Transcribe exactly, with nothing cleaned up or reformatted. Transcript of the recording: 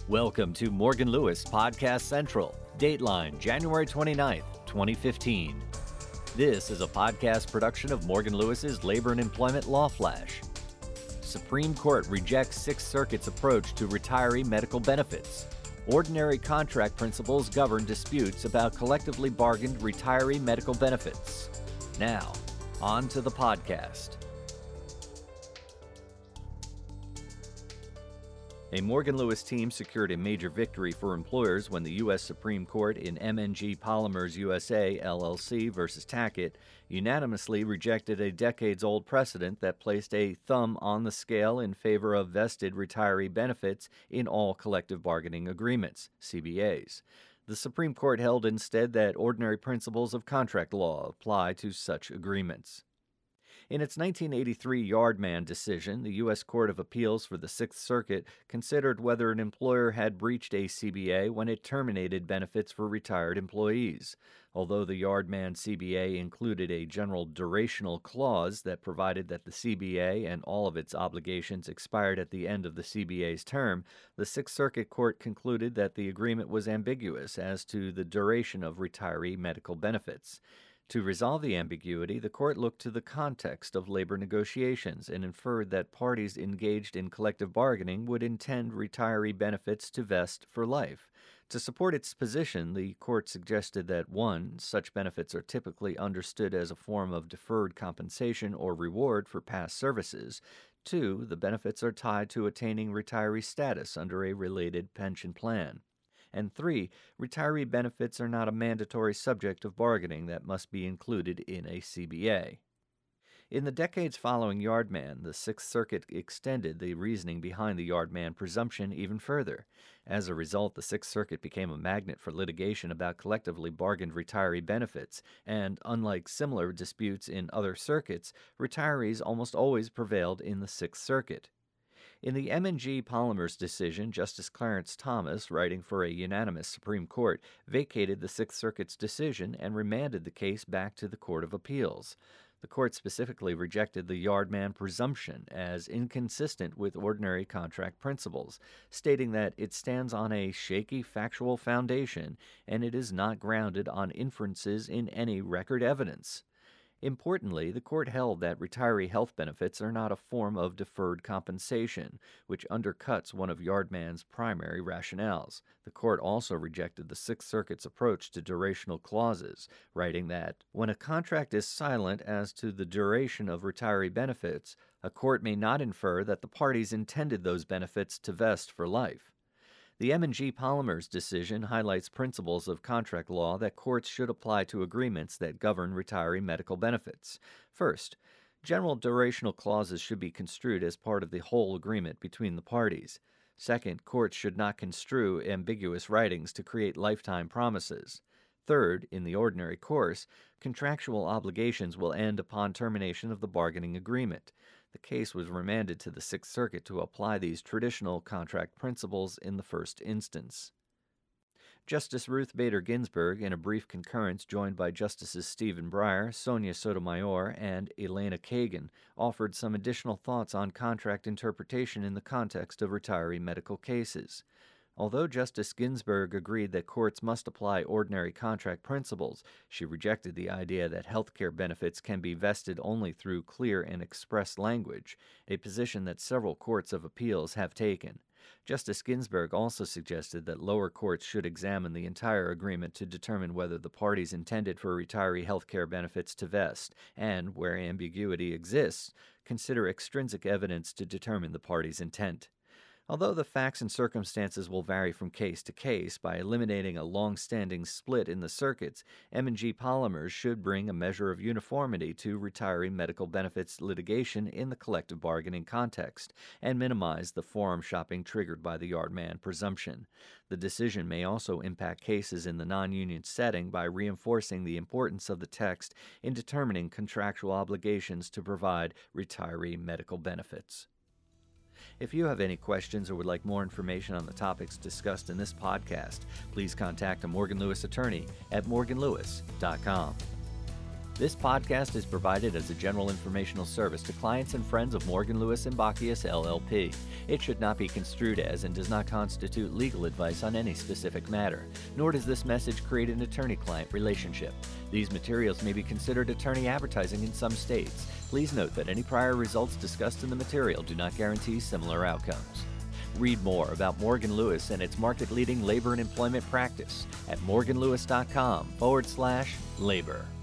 Welcome to Morgan Lewis Podcast Central, Dateline, January twenty-ninth, twenty fifteen. This is a podcast production of Morgan Lewis's Labor and Employment Law Flash. Supreme Court rejects Sixth Circuit's approach to retiree medical benefits. Ordinary contract principles govern disputes about collectively bargained retiree medical benefits. Now, on to the podcast. A Morgan Lewis team secured a major victory for employers when the U S Supreme Court in M N G Polymers U S A, L L C versus Tackett unanimously rejected a decades-old precedent that placed a thumb on the scale in favor of vested retiree benefits in all collective bargaining agreements, C B As. The Supreme Court held instead that ordinary principles of contract law apply to such agreements. In its nineteen eighty-three Yardman decision, the U S Court of Appeals for the Sixth Circuit considered whether an employer had breached a C B A when it terminated benefits for retired employees. Although the Yardman C B A included a general durational clause that provided that the C B A and all of its obligations expired at the end of the C B A's term, the Sixth Circuit Court concluded that the agreement was ambiguous as to the duration of retiree medical benefits. To resolve the ambiguity, the court looked to the context of labor negotiations and inferred that parties engaged in collective bargaining would intend retiree benefits to vest for life. To support its position, the court suggested that one, such benefits are typically understood as a form of deferred compensation or reward for past services. Two, the benefits are tied to attaining retiree status under a related pension plan. And three, retiree benefits are not a mandatory subject of bargaining that must be included in a C B A. In the decades following Yardman, the Sixth Circuit extended the reasoning behind the Yardman presumption even further. As a result, the Sixth Circuit became a magnet for litigation about collectively bargained retiree benefits, and unlike similar disputes in other circuits, retirees almost always prevailed in the Sixth Circuit. In the M N G Polymers decision, Justice Clarence Thomas, writing for a unanimous Supreme Court, vacated the Sixth Circuit's decision and remanded the case back to the Court of Appeals. The court specifically rejected the Yardman presumption as inconsistent with ordinary contract principles, stating that it stands on a shaky factual foundation and it is not grounded on inferences in any record evidence. Importantly, the court held that retiree health benefits are not a form of deferred compensation, which undercuts one of Yardman's primary rationales. The court also rejected the Sixth Circuit's approach to durational clauses, writing that, when a contract is silent as to the duration of retiree benefits, a court may not infer that the parties intended those benefits to vest for life. The M N G Polymers decision highlights principles of contract law that courts should apply to agreements that govern retiree medical benefits. First, general durational clauses should be construed as part of the whole agreement between the parties. Second, courts should not construe ambiguous writings to create lifetime promises. Third, in the ordinary course, contractual obligations will end upon termination of the bargaining agreement. The case was remanded to the Sixth Circuit to apply these traditional contract principles in the first instance. Justice Ruth Bader Ginsburg, in a brief concurrence joined by Justices Stephen Breyer, Sonia Sotomayor, and Elena Kagan, offered some additional thoughts on contract interpretation in the context of retiree medical cases. Although Justice Ginsburg agreed that courts must apply ordinary contract principles, she rejected the idea that health care benefits can be vested only through clear and express language, a position that several courts of appeals have taken. Justice Ginsburg also suggested that lower courts should examine the entire agreement to determine whether the parties intended for retiree health care benefits to vest, and, where ambiguity exists, consider extrinsic evidence to determine the parties' intent. Although the facts and circumstances will vary from case to case, by eliminating a long-standing split in the circuits, M N G Polymers should bring a measure of uniformity to retiree medical benefits litigation in the collective bargaining context and minimize the forum shopping triggered by the Yardman presumption. The decision may also impact cases in the non-union setting by reinforcing the importance of the text in determining contractual obligations to provide retiree medical benefits. If you have any questions or would like more information on the topics discussed in this podcast, please contact a Morgan Lewis attorney at morgan lewis dot com. This podcast is provided as a general informational service to clients and friends of Morgan, Lewis and Bockius, L L P. It should not be construed as and does not constitute legal advice on any specific matter, nor does this message create an attorney-client relationship. These materials may be considered attorney advertising in some states. Please note that any prior results discussed in the material do not guarantee similar outcomes. Read more about Morgan Lewis and its market-leading labor and employment practice at morganlewis.com forward slash labor.